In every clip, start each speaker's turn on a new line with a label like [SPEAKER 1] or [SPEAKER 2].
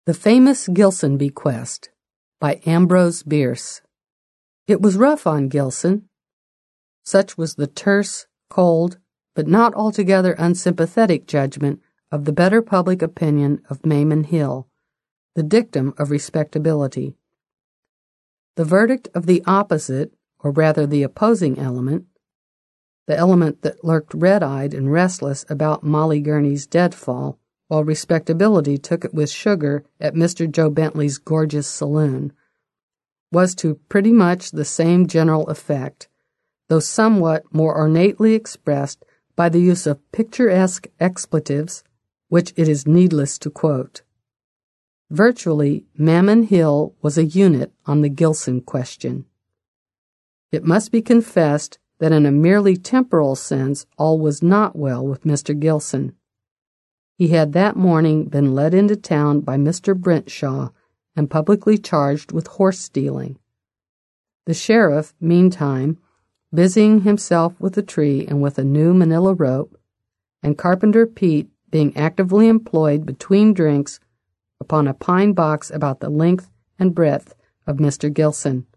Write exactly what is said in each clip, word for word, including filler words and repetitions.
[SPEAKER 1] The Famous Gilson Bequest by Ambrose Bierce. It was rough on Gilson. Such was the terse, cold, but not altogether unsympathetic judgment of the better public opinion of Mammon Hill, the dictum of respectability. The verdict of the opposite, or rather the opposing element, the element that lurked red-eyed and restless about Molly Gurney's deadfall, while respectability took it with sugar at Mister Joe Bentley's gorgeous saloon, was to pretty much the same general effect, though somewhat more ornately expressed by the use of picturesque expletives, which it is needless to quote. Virtually, Mammon Hill was a unit on the Gilson question. It must be confessed that in a merely temporal sense all was not well with Mister Gilson. He had that morning been led into town by Mister Brentshaw and publicly charged with horse stealing. The sheriff, meantime, busying himself with a tree and with a new manila rope, and Carpenter Pete being actively employed between drinks upon a pine box about the length and breadth of Mister Gilson.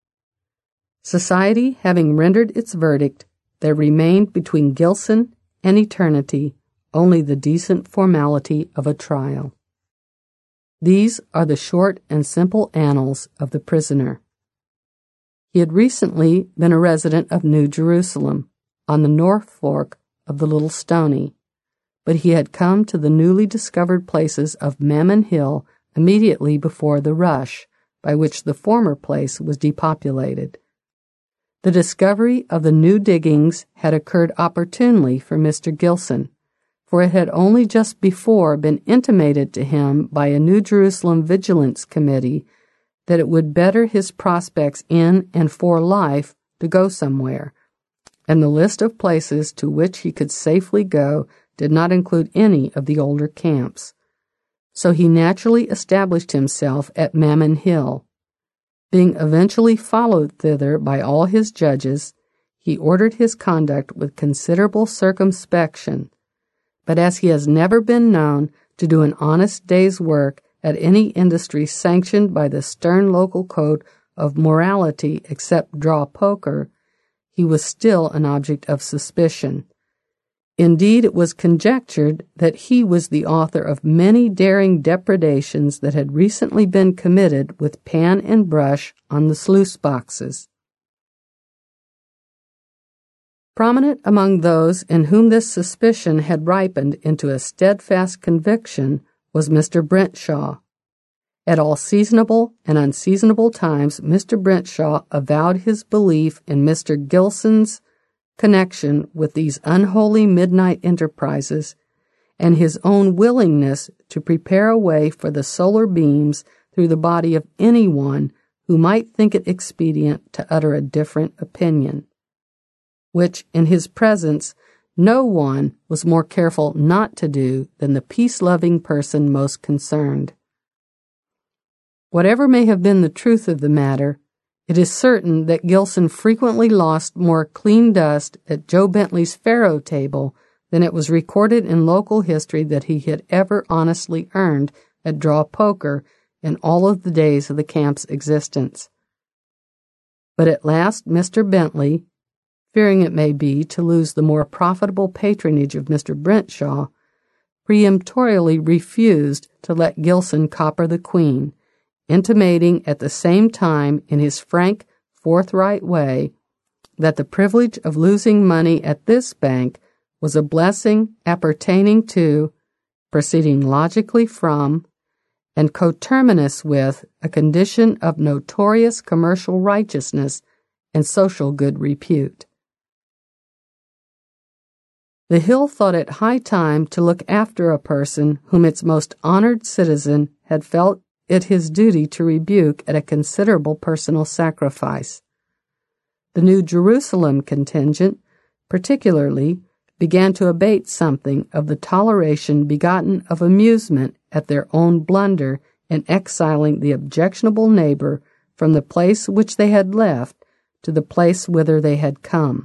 [SPEAKER 1] Society having rendered its verdict, there remained between Gilson and eternity only the decent formality of a trial. These are the short and simple annals of the prisoner. He had recently been a resident of New Jerusalem, on the North Fork of the Little Stony, but he had come to the newly discovered places of Mammon Hill immediately before the rush, by which the former place was depopulated. The discovery of the new diggings had occurred opportunely for Mister Gilson, for it had only just before been intimated to him by a New Jerusalem Vigilance Committee that it would better his prospects in and for life to go somewhere, and the list of places to which he could safely go did not include any of the older camps. So he naturally established himself at Mammon Hill. Being eventually followed thither by all his judges, he ordered his conduct with considerable circumspection, but as he has never been known to do an honest day's work at any industry sanctioned by the stern local code of morality except draw poker, he was still an object of suspicion. Indeed, it was conjectured that he was the author of many daring depredations that had recently been committed with pan and brush on the sluice boxes. Prominent among those in whom this suspicion had ripened into a steadfast conviction was Mister Brentshaw. At all seasonable and unseasonable times, Mister Brentshaw avowed his belief in Mister Gilson's connection with these unholy midnight enterprises, and his own willingness to prepare a way for the solar beams through the body of anyone who might think it expedient to utter a different opinion, which, in his presence, no one was more careful not to do than the peace-loving person most concerned. Whatever may have been the truth of the matter, it is certain that Gilson frequently lost more clean dust at Joe Bentley's faro table than it was recorded in local history that he had ever honestly earned at draw poker in all of the days of the camp's existence. But at last Mister Bentley, fearing it may be to lose the more profitable patronage of Mister Brentshaw, peremptorily refused to let Gilson copper the queen, intimating at the same time in his frank, forthright way that the privilege of losing money at this bank was a blessing appertaining to, proceeding logically from, and coterminous with a condition of notorious commercial righteousness and social good repute. The Hill thought it high time to look after a person whom its most honored citizen had felt it his duty to rebuke at a considerable personal sacrifice. The New Jerusalem contingent, particularly, began to abate something of the toleration begotten of amusement at their own blunder in exiling the objectionable neighbor from the place which they had left to the place whither they had come.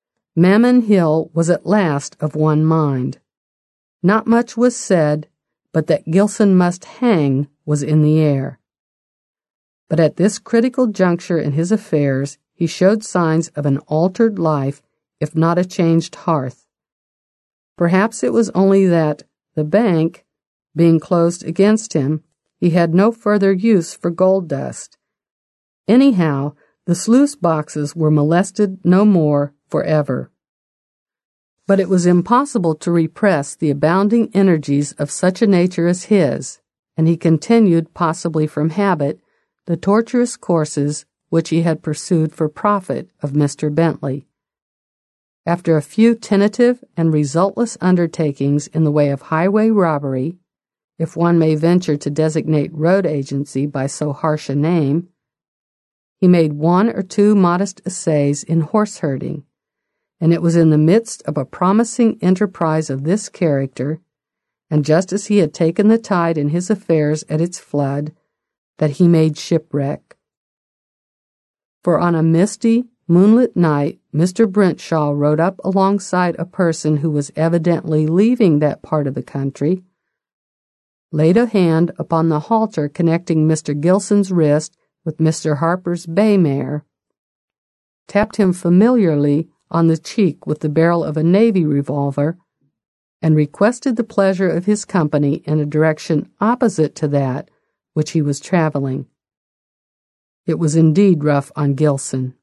[SPEAKER 1] Mammon Hill was at last of one mind. Not much was said, but that Gilson must hang was in the air. But at this critical juncture in his affairs, he showed signs of an altered life, if not a changed hearth. Perhaps it was only that, the bank being closed against him, he had no further use for gold dust. Anyhow, the sluice boxes were molested no more forever. But it was impossible to repress the abounding energies of such a nature as his, and he continued, possibly from habit, the tortuous courses which he had pursued for profit of Mister Bentley. After a few tentative and resultless undertakings in the way of highway robbery, if one may venture to designate road agency by so harsh a name, he made one or two modest essays in horse herding, and it was in the midst of a promising enterprise of this character, and just as he had taken the tide in his affairs at its flood, that he made shipwreck. For on a misty, moonlit night, Mister Brentshaw rode up alongside a person who was evidently leaving that part of the country, laid a hand upon the halter connecting Mister Gilson's wrist with Mister Harper's bay mare, tapped him familiarly on the cheek with the barrel of a navy revolver, and requested the pleasure of his company in a direction opposite to that which he was traveling. It was indeed rough on Gilson.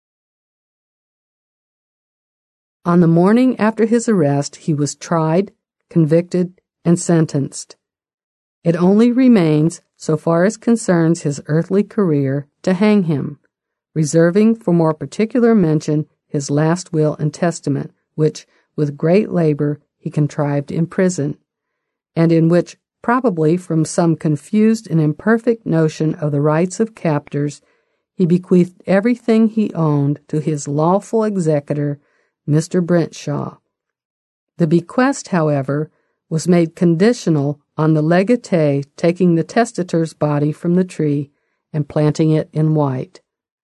[SPEAKER 1] On the morning after his arrest, he was tried, convicted, and sentenced. It only remains, so far as concerns his earthly career, to hang him, reserving for more particular mention his last will and testament, which, with great labor, he contrived in prison, and in which, probably from some confused and imperfect notion of the rights of captors, he bequeathed everything he owned to his lawful executor, Mister Brentshaw. The bequest, however, was made conditional on the legatee taking the testator's body from the tree and planting it in white.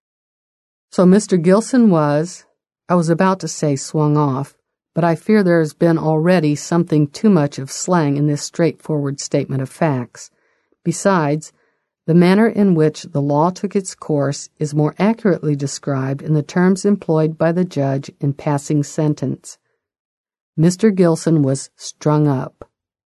[SPEAKER 1] So Mister Gilson was, I was about to say swung off, but I fear there has been already something too much of slang in this straightforward statement of facts. Besides, the manner in which the law took its course is more accurately described in the terms employed by the judge in passing sentence. Mister Gilson was strung up.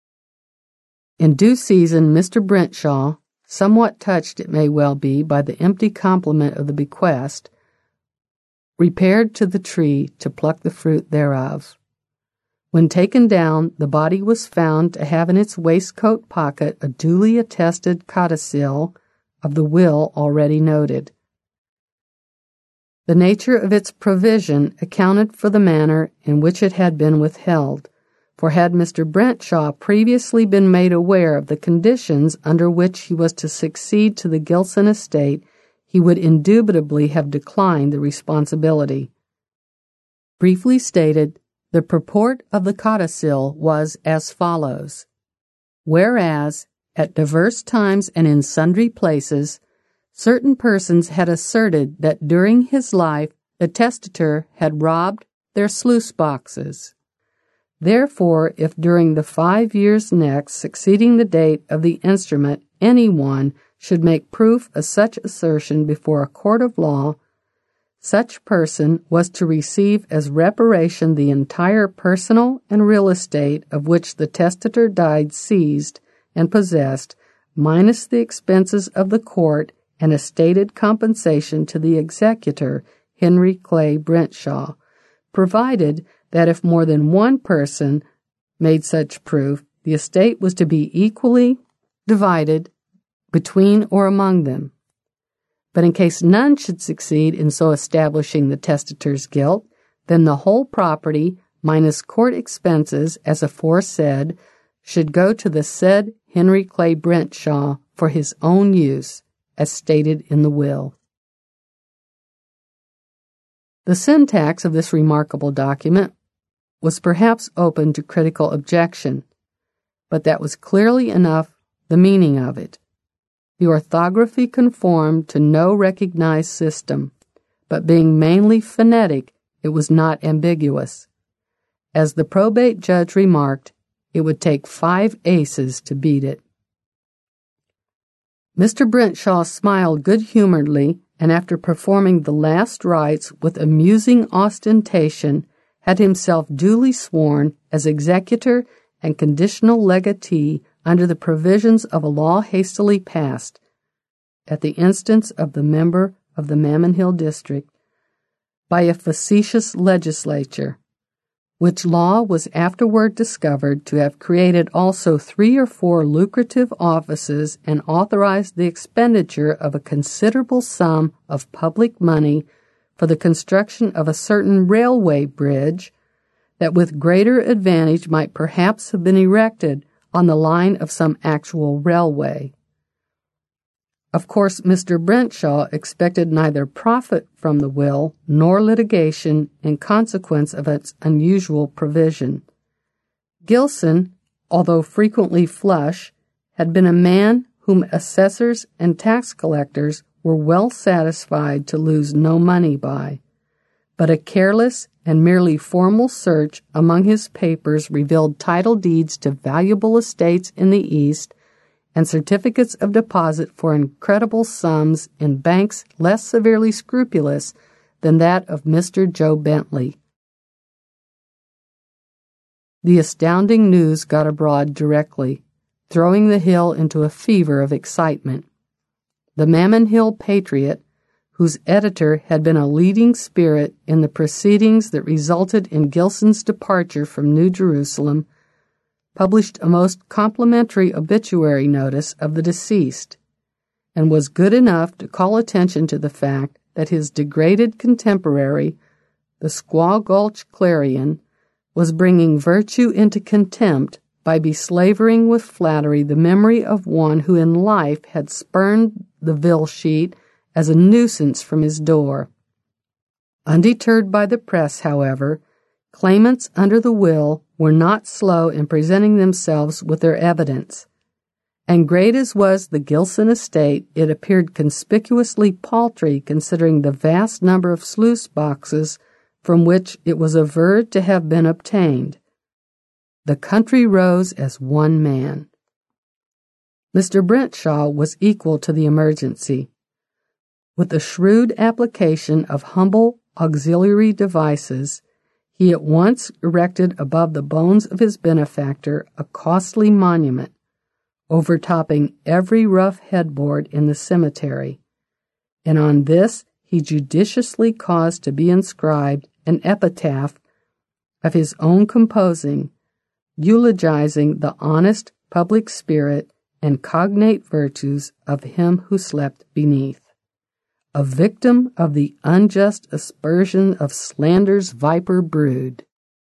[SPEAKER 1] In due season, Mister Brentshaw, somewhat touched it may well be by the empty compliment of the bequest, repaired to the tree to pluck the fruit thereof. When taken down, the body was found to have in its waistcoat pocket a duly attested codicil of the will already noted. The nature of its provision accounted for the manner in which it had been withheld, for had Mister Brentshaw previously been made aware of the conditions under which he was to succeed to the Gilson estate, he would indubitably have declined the responsibility. Briefly stated, the purport of the codicil was as follows: whereas, at diverse times and in sundry places, certain persons had asserted that during his life the testator had robbed their sluice boxes. Therefore, if during the five years next succeeding the date of the instrument any one should make proof of such assertion before a court of law, such person was to receive as reparation the entire personal and real estate of which the testator died seized and possessed, minus the expenses of the court and a stated compensation to the executor, Henry Clay Brentshaw, provided that if more than one person made such proof, the estate was to be equally divided between or among them. But in case none should succeed in so establishing the testator's guilt, then the whole property, minus court expenses, as aforesaid, should go to the said Henry Clay Brentshaw for his own use, as stated in the will. The syntax of this remarkable document was perhaps open to critical objection, but that was clearly enough the meaning of it. The orthography conformed to no recognized system, but being mainly phonetic, it was not ambiguous. As the probate judge remarked, It would take five aces to beat it. Mister Brentshaw smiled good-humoredly, and after performing the last rites with amusing ostentation, had himself duly sworn as executor and conditional legatee under the provisions of a law hastily passed, at the instance of the member of the Mammon Hill District, by a facetious legislature, which law was afterward discovered to have created also three or four lucrative offices and authorized the expenditure of a considerable sum of public money for the construction of a certain railway bridge that with greater advantage might perhaps have been erected on the line of some actual railway. Of course, Mister Brentshaw expected neither profit from the will nor litigation in consequence of its unusual provision. Gilson, although frequently flush, had been a man whom assessors and tax collectors were well satisfied to lose no money by, but a careless and merely formal search among his papers revealed title deeds to valuable estates in the East and certificates of deposit for incredible sums in banks less severely scrupulous than that of Mister Joe Bentley. The astounding news got abroad directly, throwing the Hill into a fever of excitement. The Mammon Hill Patriot, whose editor had been a leading spirit in the proceedings that resulted in Gilson's departure from New Jerusalem, published a most complimentary obituary notice of the deceased, and was good enough to call attention to the fact that his degraded contemporary, the Squaw Gulch Clarion, was bringing virtue into contempt by beslavering with flattery the memory of one who in life had spurned the vil sheet as a nuisance from his door. Undeterred by the press, however, claimants under the will were not slow in presenting themselves with their evidence, and great as was the Gilson estate, it appeared conspicuously paltry considering the vast number of sluice boxes from which it was averred to have been obtained. The country rose as one man. Mister Brentshaw was equal to the emergency. With a shrewd application of humble auxiliary devices, he at once erected above the bones of his benefactor a costly monument, overtopping every rough headboard in the cemetery, and on this he judiciously caused to be inscribed an epitaph of his own composing, eulogizing the honest public spirit and cognate virtues of him who slept beneath. A victim of the unjust aspersion of slander's viper brood.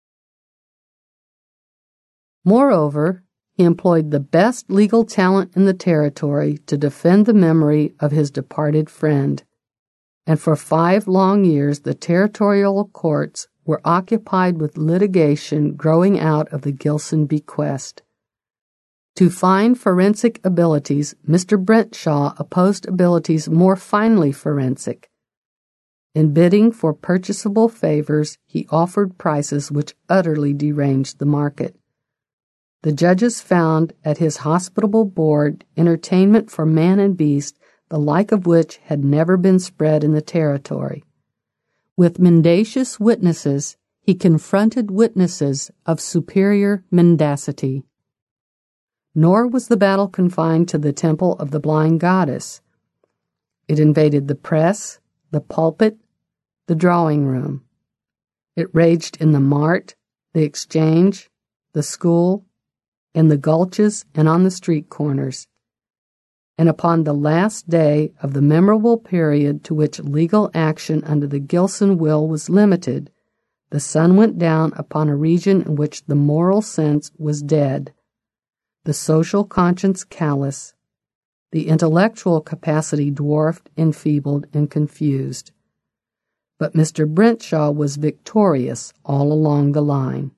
[SPEAKER 1] Moreover, he employed the best legal talent in the territory to defend the memory of his departed friend, and for five long years the territorial courts were occupied with litigation growing out of the Gilson bequest. To fine forensic abilities, Mister Brentshaw opposed abilities more finely forensic. In bidding for purchasable favors, he offered prices which utterly deranged the market. The judges found at his hospitable board entertainment for man and beast, the like of which had never been spread in the territory. With mendacious witnesses, he confronted witnesses of superior mendacity. Nor was the battle confined to the temple of the blind goddess. It invaded the press, the pulpit, the drawing room. It raged in the mart, the exchange, the school, in the gulches and on the street corners. And upon the last day of the memorable period to which legal action under the Gilson will was limited, the sun went down upon a region in which the moral sense was dead, the social conscience callous, the intellectual capacity dwarfed, enfeebled, and confused. But Mister Brentshaw was victorious all along the line.